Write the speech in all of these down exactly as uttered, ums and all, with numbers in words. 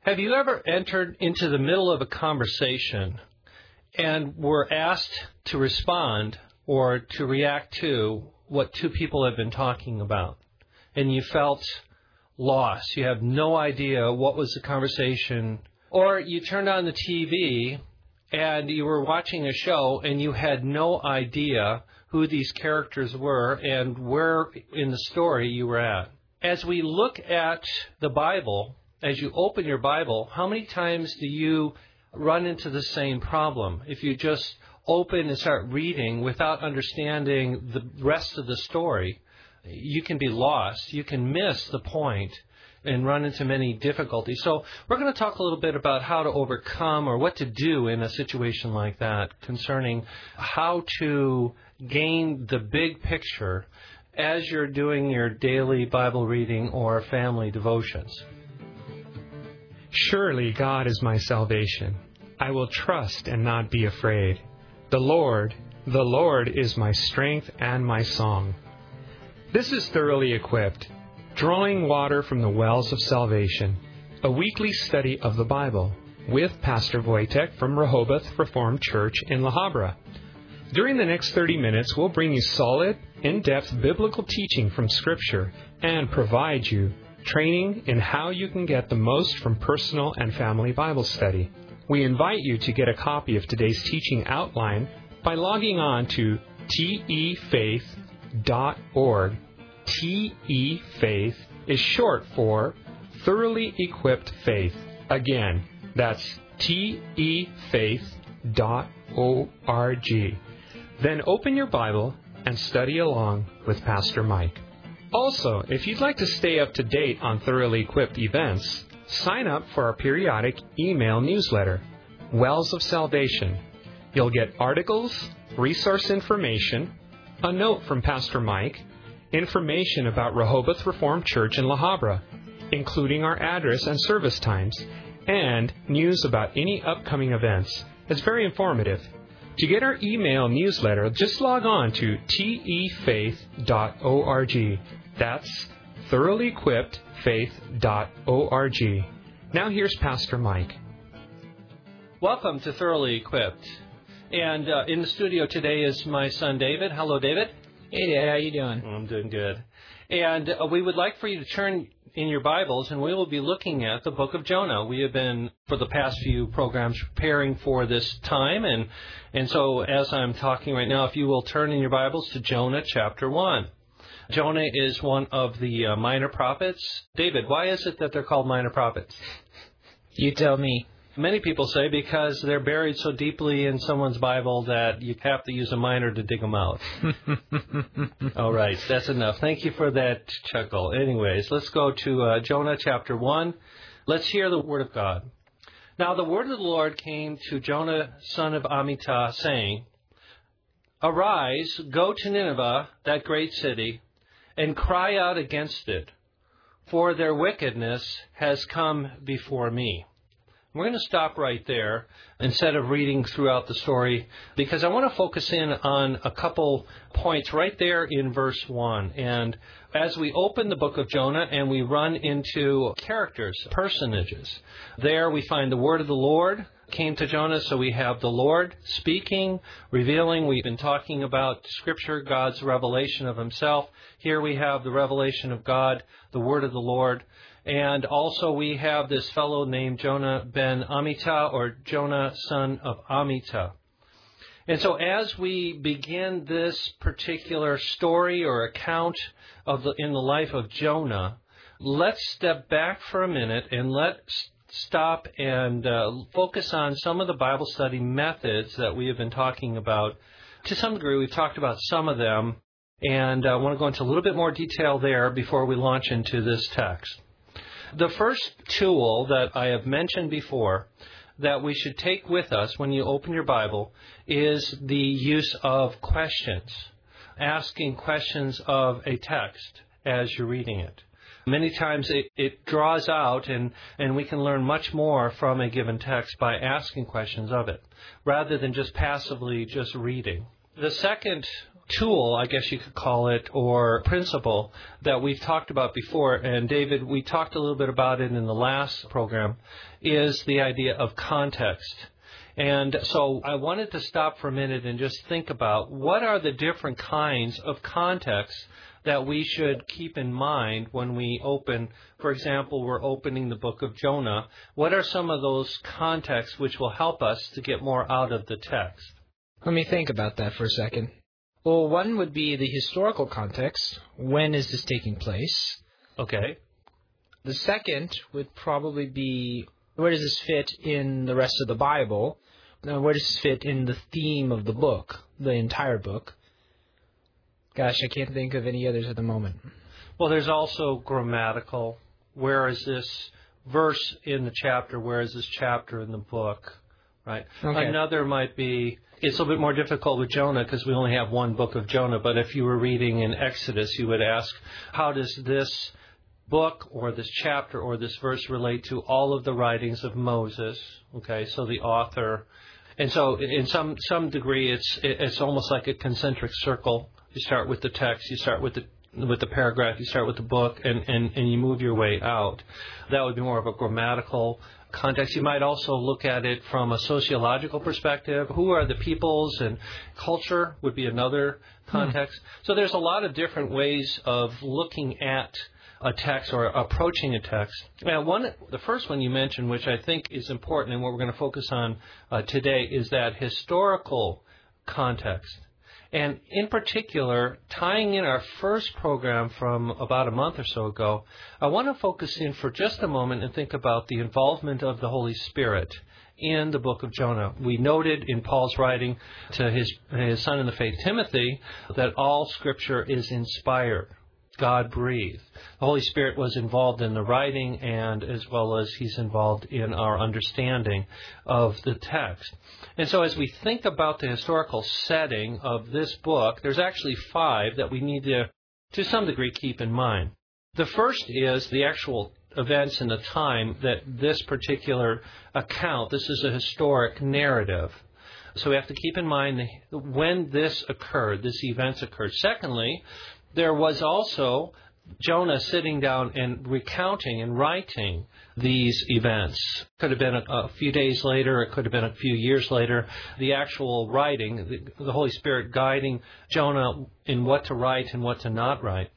Have you ever entered into the middle of a conversation and were asked to respond or to react to what two people have been talking about, and you felt lost? You have no idea what was the conversation. Or you turned on the T V and you were watching a show and you had no idea who these characters were and where in the story you were at. As we look at the Bible, as you open your Bible, how many times do you run into the same problem? If you just open and start reading without understanding the rest of the story, you can be lost. You can miss the point and run into many difficulties. So we're going to talk a little bit about how to overcome or what to do in a situation like that, concerning how to gain the big picture as you're doing your daily Bible reading or family devotions. Surely God is my salvation. I will trust and not be afraid. The Lord, the Lord is my strength and my song. This is Thoroughly Equipped, Drawing Water from the Wells of Salvation, a weekly study of the Bible with Pastor Wojtek from Rehoboth Reformed Church in La Habra. During the next thirty minutes, we'll bring you solid, in-depth biblical teaching from Scripture and provide you training in how you can get the most from personal and family Bible study. We invite you to get a copy of today's teaching outline by logging on to T E faith dot org. T E Faith is short for Thoroughly Equipped Faith. Again, that's T E faith dot org. Then open your Bible and study along with Pastor Mike. Also, if you'd like to stay up to date on Thoroughly Equipped events, sign up for our periodic email newsletter, Wells of Salvation. You'll get articles, resource information, a note from Pastor Mike, information about Rehoboth Reformed Church in La Habra, including our address and service times, and news about any upcoming events. It's very informative. To get our email newsletter, just log on to T E faith dot org. That's Thoroughly Equipped Faith dot org. Now here's Pastor Mike. Welcome to Thoroughly Equipped. And uh, in the studio today is my son David. Hello, David. Hey, Dad. How you doing? I'm doing good. And uh, we would like for you to turn in your Bibles, and we will be looking at the book of Jonah. We have been, for the past few programs, preparing for this time. And, and so as I'm talking right now, if you will turn in your Bibles to Jonah chapter one. Jonah is one of the uh, minor prophets. David, why is it that they're called minor prophets? You tell me. Many people say because they're buried so deeply in someone's Bible that you have to use a miner to dig them out. All right, that's enough. Thank you for that chuckle. Anyways, let's go to uh, Jonah chapter one. Let's hear the word of God. Now the word of the Lord came to Jonah, son of Amittai, saying, Arise, go to Nineveh, that great city, and cry out against it, for their wickedness has come before me. We're going to stop right there instead of reading throughout the story, because I want to focus in on a couple points right there in verse one. And as we open the book of Jonah and we run into characters, personages, there we find the word of the Lord came to Jonah. So we have the Lord speaking, revealing. We've been talking about Scripture, God's revelation of Himself. Here we have the revelation of God, the word of the Lord. And also we have this fellow named Jonah ben Amittai, or Jonah son of Amittai. And so as we begin this particular story or account of the, in the life of Jonah, let's step back for a minute and let's stop and uh, focus on some of the Bible study methods that we have been talking about. To some degree, we've talked about some of them, and I want to go into a little bit more detail there before we launch into this text. The first tool that I have mentioned before that we should take with us when you open your Bible is the use of questions, asking questions of a text as you're reading it. Many times it, it draws out, and, and we can learn much more from a given text by asking questions of it, rather than just passively just reading. The second tool, I guess you could call it, or principle that we've talked about before, and David, we talked a little bit about it in the last program, is the idea of context. And so I wanted to stop for a minute and just think about what are the different kinds of contexts that we should keep in mind when we open, for example, we're opening the book of Jonah. What are some of those contexts which will help us to get more out of the text? Let me think about that for a second. Well, one would be the historical context. When is this taking place? Okay. The second would probably be, where does this fit in the rest of the Bible? Now, where does this fit in the theme of the book, the entire book? Gosh, I can't think of any others at the moment. Well, there's also grammatical. Where is this verse in the chapter? Where is this chapter in the book? Right. Okay. Another might be, it's a little bit more difficult with Jonah because we only have one book of Jonah, but if you were reading in Exodus, you would ask, how does this book or this chapter or this verse relate to all of the writings of Moses? Okay, so the author. And so in some some degree, it's it's almost like a concentric circle. You start with the text, you start with the with the paragraph, you start with the book, and, and, and you move your way out. That would be more of a grammatical context. You might also look at it from a sociological perspective. Who are the peoples, and culture would be another context. Hmm. So there's a lot of different ways of looking at a text or approaching a text. Now, one, the first one you mentioned, which I think is important and what we're going to focus on uh, today, is that historical context. And in particular, tying in our first program from about a month or so ago, I want to focus in for just a moment and think about the involvement of the Holy Spirit in the book of Jonah. We noted in Paul's writing to his, his son in the faith, Timothy, that all Scripture is inspired, God-breathed. The Holy Spirit was involved in the writing, and as well as He's involved in our understanding of the text. And so as we think about the historical setting of this book, there's actually five that we need to, to some degree, keep in mind. The first is the actual events and the time that this particular account, this is a historic narrative. So we have to keep in mind when this occurred, this events occurred. Secondly, there was also Jonah sitting down and recounting and writing these events. Could have been a, a few days later, it could have been a few years later. The actual writing, the, the Holy Spirit guiding Jonah in what to write and what to not write.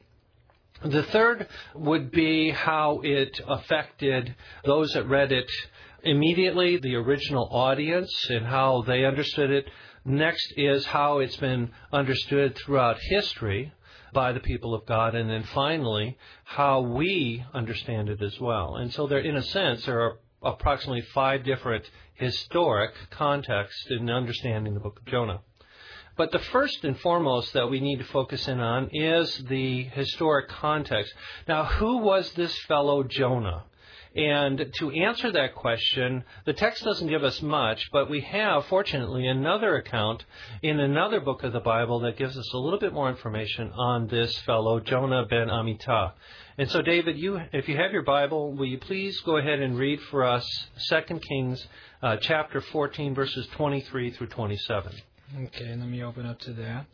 The third would be how it affected those that read it immediately, the original audience, and how they understood it. Next is how it's been understood throughout history by the people of God, and then finally, how we understand it as well. And so there, in a sense, there are approximately five different historic contexts in understanding the book of Jonah. But the first and foremost that we need to focus in on is the historic context. Now, who was this fellow Jonah? And to answer that question, the text doesn't give us much, but we have, fortunately, another account in another book of the Bible that gives us a little bit more information on this fellow, Jonah ben Amittai. And so, David, you, if you have your Bible, will you please go ahead and read for us Second Kings uh, chapter fourteen, verses twenty-three through twenty-seven. Okay, let me open up to that.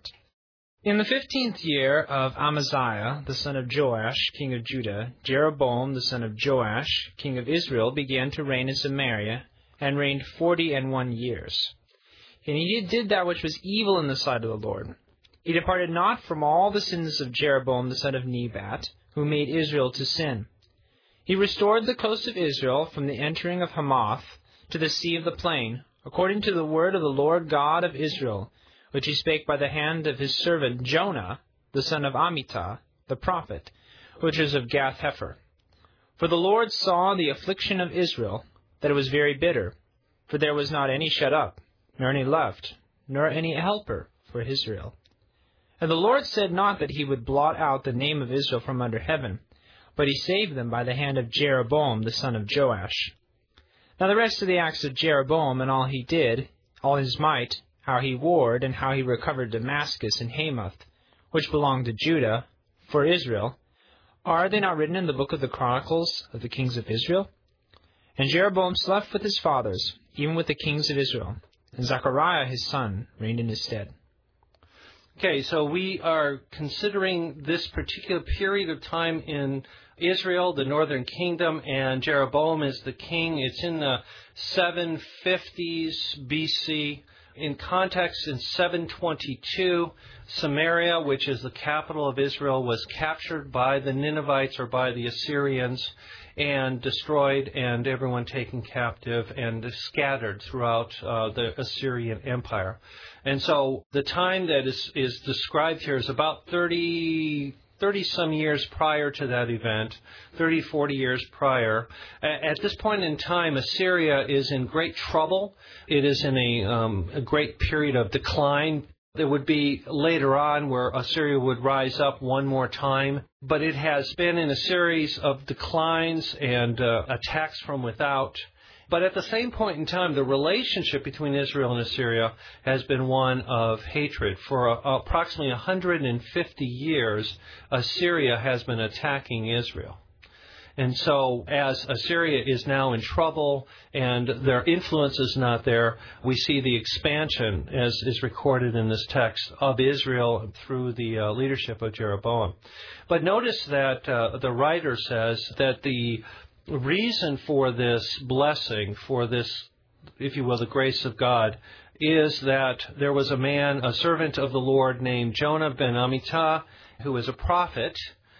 In the fifteenth year of Amaziah, the son of Joash, king of Judah, Jeroboam, the son of Joash, king of Israel, began to reign in Samaria, and reigned forty and one years. And he did that which was evil in the sight of the Lord. He departed not from all the sins of Jeroboam, the son of Nebat, who made Israel to sin. He restored the coast of Israel from the entering of Hamath to the sea of the plain, according to the word of the Lord God of Israel, which he spake by the hand of his servant Jonah, the son of Amittai, the prophet, which was of Gath-hepher. For the Lord saw the affliction of Israel, that it was very bitter, for there was not any shut up, nor any left, nor any helper for Israel. And the Lord said not that he would blot out the name of Israel from under heaven, but he saved them by the hand of Jeroboam, the son of Joash. Now the rest of the acts of Jeroboam and all he did, all his might, how he warred, and how he recovered Damascus and Hamath, which belonged to Judah, for Israel, are they not written in the book of the Chronicles of the kings of Israel? And Jeroboam slept with his fathers, even with the kings of Israel, and Zechariah his son reigned in his stead. Okay, so we are considering this particular period of time in Israel, the northern kingdom, and Jeroboam is the king. It's in the seven fifties B C. In context, in seven twenty-two, Samaria, which is the capital of Israel, was captured by the Ninevites or by the Assyrians and destroyed, and everyone taken captive and scattered throughout uh, the Assyrian Empire. And so the time that is, is described here is about thirty, thirty-some years prior to that event, thirty, forty years prior. At this point in time, Assyria is in great trouble. It is in a, um, a great period of decline. There would be later on where Assyria would rise up one more time, but it has been in a series of declines and uh, attacks from without. But at the same point in time, the relationship between Israel and Assyria has been one of hatred. For uh, approximately one hundred fifty years, Assyria has been attacking Israel. And so as Assyria is now in trouble and their influence is not there, we see the expansion, as is recorded in this text, of Israel through the uh, leadership of Jeroboam. But notice that uh, the writer says that the reason for this blessing, for this, if you will, the grace of God, is that there was a man, a servant of the Lord named Jonah ben Amittai, who was a prophet,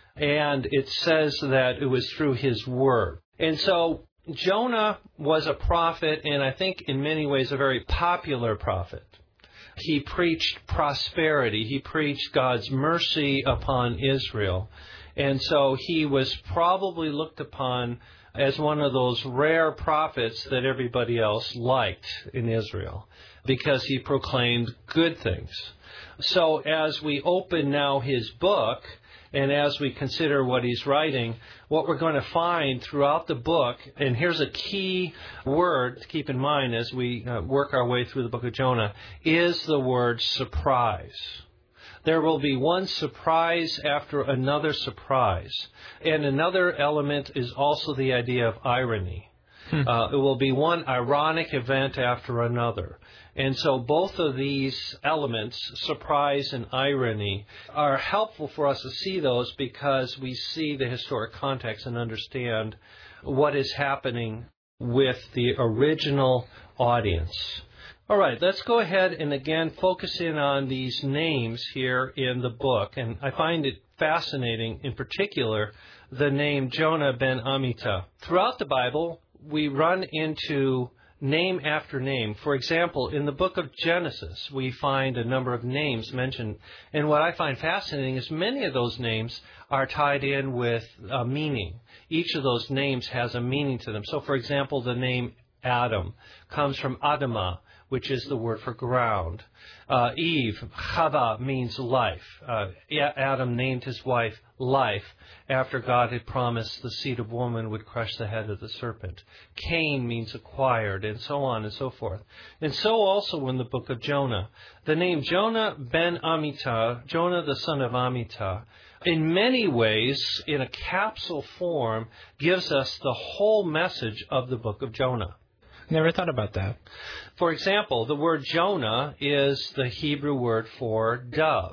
and it says that it was through his word. And so Jonah was a prophet, and I think in many ways a very popular prophet. He preached prosperity. He preached God's mercy upon Israel. And so he was probably looked upon as one of those rare prophets that everybody else liked in Israel because he proclaimed good things. So as we open now his book, and as we consider what he's writing, what we're going to find throughout the book, and here's a key word to keep in mind as we uh, work our way through the book of Jonah, is the word surprise. There will be one surprise after another surprise. And another element is also the idea of irony. Hmm. Uh, it will be one ironic event after another. And so both of these elements, surprise and irony, are helpful for us to see those because we see the historic context and understand what is happening with the original audience. All right, let's go ahead and again focus in on these names here in the book. And I find it fascinating, in particular, the name Jonah ben Amittai. Throughout the Bible, we run into name after name. For example, in the book of Genesis, we find a number of names mentioned. And what I find fascinating is many of those names are tied in with a meaning. Each of those names has a meaning to them. So, for example, the name Adam comes from Adamah, which is the word for ground. Uh, Eve, Chava, means life. Uh, Adam named his wife Life after God had promised the seed of woman would crush the head of the serpent. Cain means acquired, and so on and so forth. And so also in the book of Jonah. The name Jonah ben Amittai, Jonah the son of Amittai, in many ways, in a capsule form, gives us the whole message of the book of Jonah. Never thought about that. For example, the word Jonah is the Hebrew word for dove.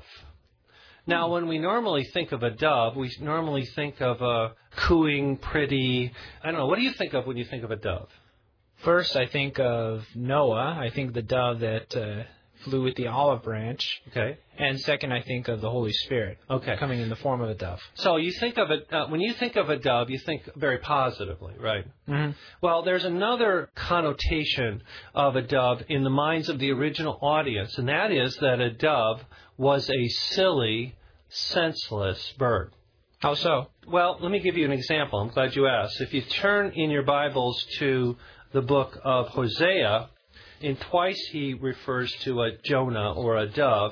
Now, when we normally think of a dove, we normally think of a cooing, pretty, I don't know, what do you think of when you think of a dove? First, I think of Noah. I think the dove that uh, flew with the olive branch. Okay. And second, I think of the Holy Spirit. Okay. Coming in the form of a dove. So you think of it, uh, when you think of a dove, you think very positively, right? Mm-hmm. Well, there's another connotation of a dove in the minds of the original audience, and that is that a dove was a silly, senseless bird. How so? Well, let me give you an example. I'm glad you asked. If you turn in your Bibles to the book of Hosea, and twice he refers to a Jonah or a dove.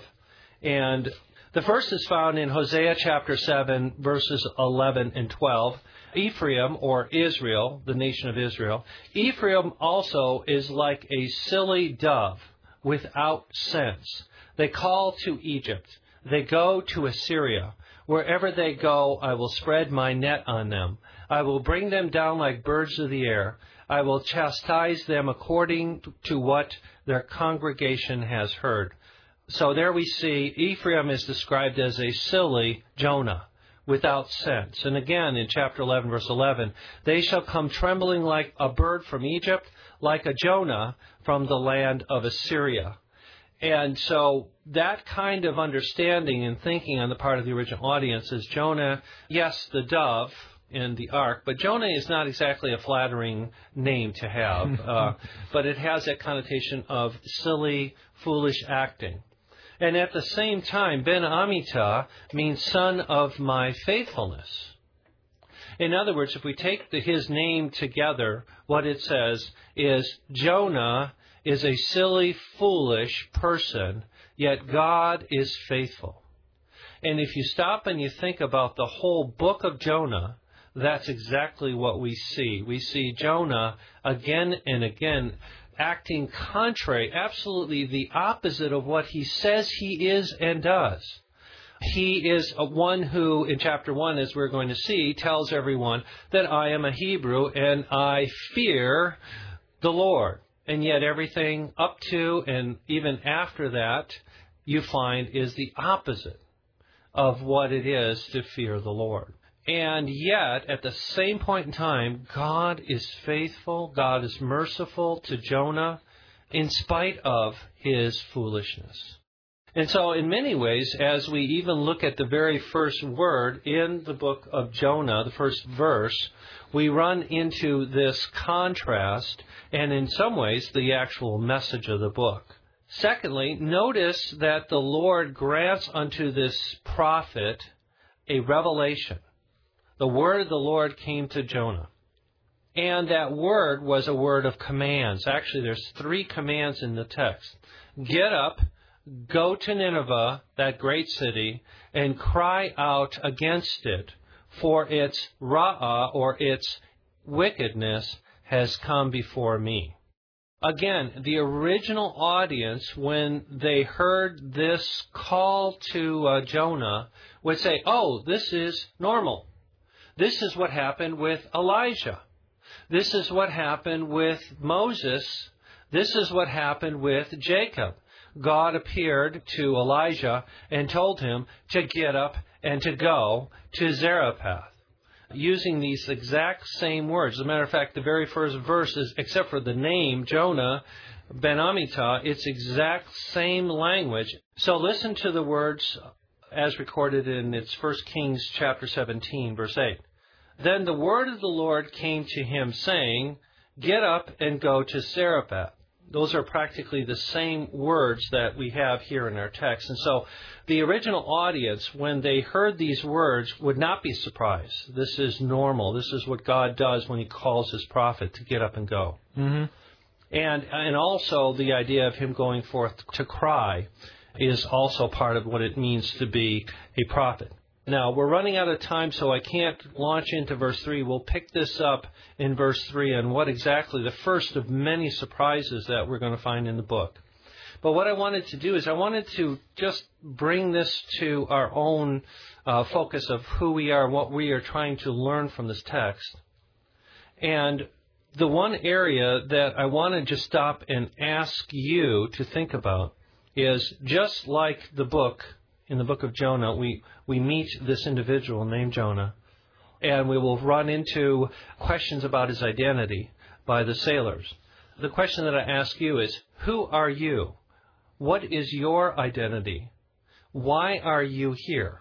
And the first is found in Hosea chapter seven, verses eleven and twelve. Ephraim, or Israel, the nation of Israel, Ephraim also is like a silly dove without sense. They call to Egypt. They go to Assyria. Wherever they go, I will spread my net on them. I will bring them down like birds of the air. I will chastise them according to what their congregation has heard. So there we see Ephraim is described as a silly Jonah, without sense. And again, in chapter eleven, verse eleven, they shall come trembling like a bird from Egypt, like a Jonah from the land of Assyria. And so that kind of understanding and thinking on the part of the original audience is Jonah, yes, the dove in the ark, but Jonah is not exactly a flattering name to have, uh, but it has that connotation of silly, foolish acting. And at the same time, Ben Amittah means son of my faithfulness. In other words, if we take the, his name together, what it says is Jonah is a silly, foolish person, yet God is faithful. And if you stop and you think about the whole book of Jonah, that's exactly what we see. We see Jonah again and again acting contrary, absolutely the opposite of what he says he is and does. He is a one who, in chapter one, as we're going to see, tells everyone that I am a Hebrew and I fear the Lord. And yet everything up to and even after that, you find, is the opposite of what it is to fear the Lord. And yet, at the same point in time, God is faithful, God is merciful to Jonah in spite of his foolishness. And so in many ways, as we even look at the very first word in the book of Jonah, the first verse, we run into this contrast and in some ways the actual message of the book. Secondly, notice that the Lord grants unto this prophet a revelation. The word of the Lord came to Jonah. And that word was a word of commands. Actually, there's three commands in the text. Get up, go to Nineveh, that great city, and cry out against it, for its ra'ah, or its wickedness, has come before me. Again, the original audience, when they heard this call to uh, Jonah, would say, oh, this is normal. This is what happened with Elijah. This is what happened with Moses. This is what happened with Jacob. God appeared to Elijah and told him to get up and to go to Zarephath, using these exact same words. As a matter of fact, the very first verse is, except for the name, Jonah, Ben Amittah, it's exact same language. So listen to the words as recorded in its First Kings chapter seventeen, verse eight. Then the word of the Lord came to him, saying, get up and go to Zarephath. Those are practically the same words that we have here in our text. And so the original audience, when they heard these words, would not be surprised. This is normal. This is what God does when he calls his prophet to get up and go. Mm-hmm. And, and also the idea of him going forth to cry is also part of what it means to be a prophet. Now, we're running out of time, so I can't launch into verse three. We'll pick this up in verse three and what exactly the first of many surprises that we're going to find in the book. But what I wanted to do is I wanted to just bring this to our own uh, focus of who we are, what we are trying to learn from this text. And the one area that I want to just stop and ask you to think about is, just like the book, in the book of Jonah, we, we meet this individual named Jonah, and we will run into questions about his identity by the sailors. The question that I ask you is, who are you? What is your identity? Why are you here?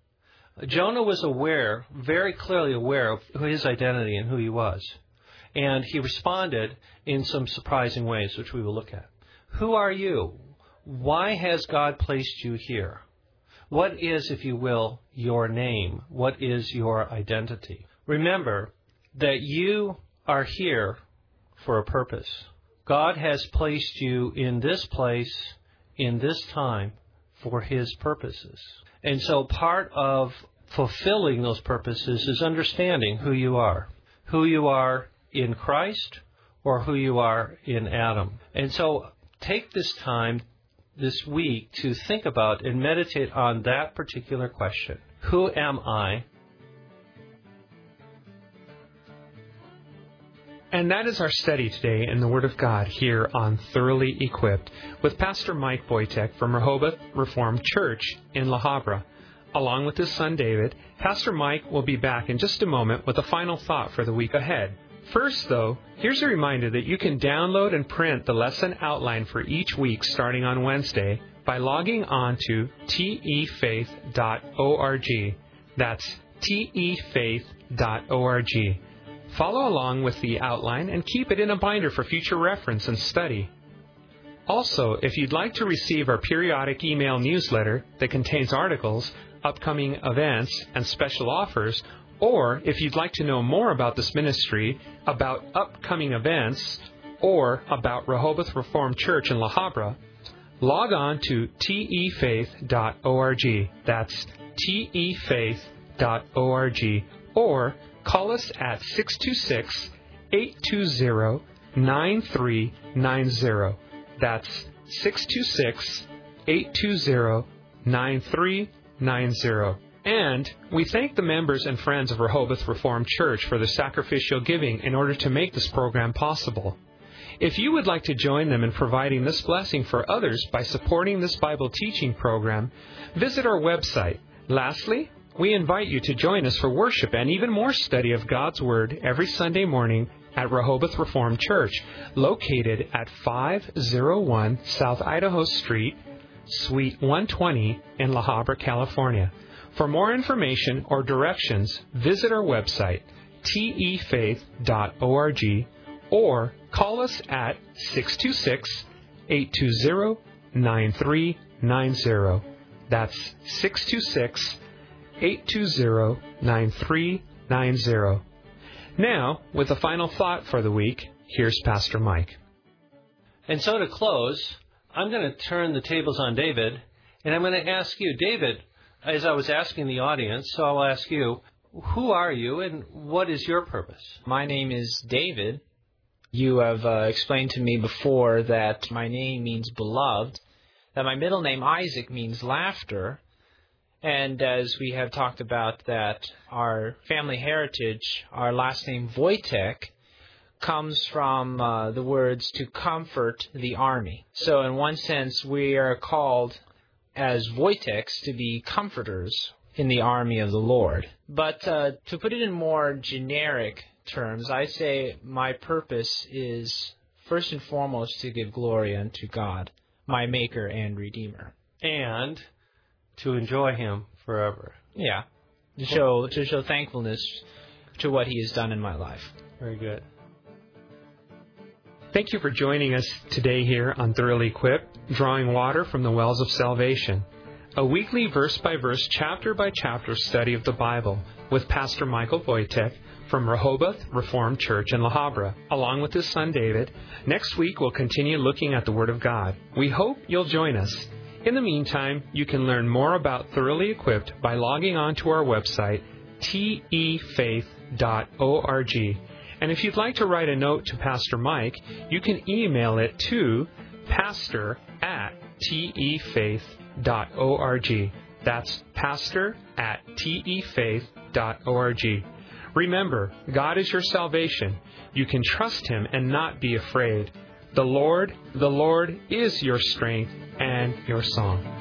Jonah was aware, very clearly aware of his identity and who he was. And he responded in some surprising ways, which we will look at. Who are you? Why has God placed you here? What is, if you will, your name? What is your identity? Remember that you are here for a purpose. God has placed you in this place, in this time, for his purposes. And so part of fulfilling those purposes is understanding who you are. Who you are in Christ or who you are in Adam. And so take this time this week to think about and meditate on that particular question. Who am I? And that is our study today in the Word of God here on Thoroughly Equipped with Pastor Mike Wojtek from Rehoboth Reformed Church in La Habra. Along with his son David, Pastor Mike will be back in just a moment with a final thought for the week ahead. First, though, here's a reminder that you can download and print the lesson outline for each week starting on Wednesday by logging on to T E faith dot org. That's T E faith dot org. Follow along with the outline and keep it in a binder for future reference and study. Also, if you'd like to receive our periodic email newsletter that contains articles, upcoming events, and special offers, or if you'd like to know more about this ministry, about upcoming events, or about Rehoboth Reformed Church in La Habra, log on to T E faith dot org. That's T E faith dot org. Or call us at six two six, eight two zero, nine three nine zero. That's six two six, eight two zero, nine three nine zero. And we thank the members and friends of Rehoboth Reformed Church for their sacrificial giving in order to make this program possible. If you would like to join them in providing this blessing for others by supporting this Bible teaching program, visit our website. Lastly, we invite you to join us for worship and even more study of God's Word every Sunday morning at Rehoboth Reformed Church, located at five oh one South Idaho Street, Suite one twenty in La Habra, California. For more information or directions, visit our website, T E faith dot org, or call us at six two six, eight two zero, nine three nine zero. That's six two six, eight two zero, nine three nine zero. Now, with a final thought for the week, here's Pastor Mike. And so to close, I'm going to turn the tables on David, and I'm going to ask you, David, as I was asking the audience, so I'll ask you, who are you and what is your purpose? My name is David. You have uh, explained to me before that my name means beloved, that my middle name Isaac means laughter, and as we have talked about that our family heritage, our last name Wojtek, comes from uh, the words to comfort the army. So in one sense, we are called as Wojteks to be comforters in the army of the Lord. But uh, to put it in more generic terms, I say my purpose is first and foremost to give glory unto God, my Maker and Redeemer. And to enjoy Him forever. Yeah, to show, to show thankfulness to what He has done in my life. Very good. Thank you for joining us today here on Thoroughly Equipped, Drawing Water from the Wells of Salvation, a weekly verse-by-verse, chapter-by-chapter study of the Bible with Pastor Michael Wojtek from Rehoboth Reformed Church in La Habra, along with his son David. Next week, we'll continue looking at the Word of God. We hope you'll join us. In the meantime, you can learn more about Thoroughly Equipped by logging on to our website, T E faith dot org. And if you'd like to write a note to Pastor Mike, you can email it to pastor at T E faith dot org. That's pastor at T E faith dot org. Remember, God is your salvation. You can trust Him and not be afraid. The Lord, the Lord is your strength and your song.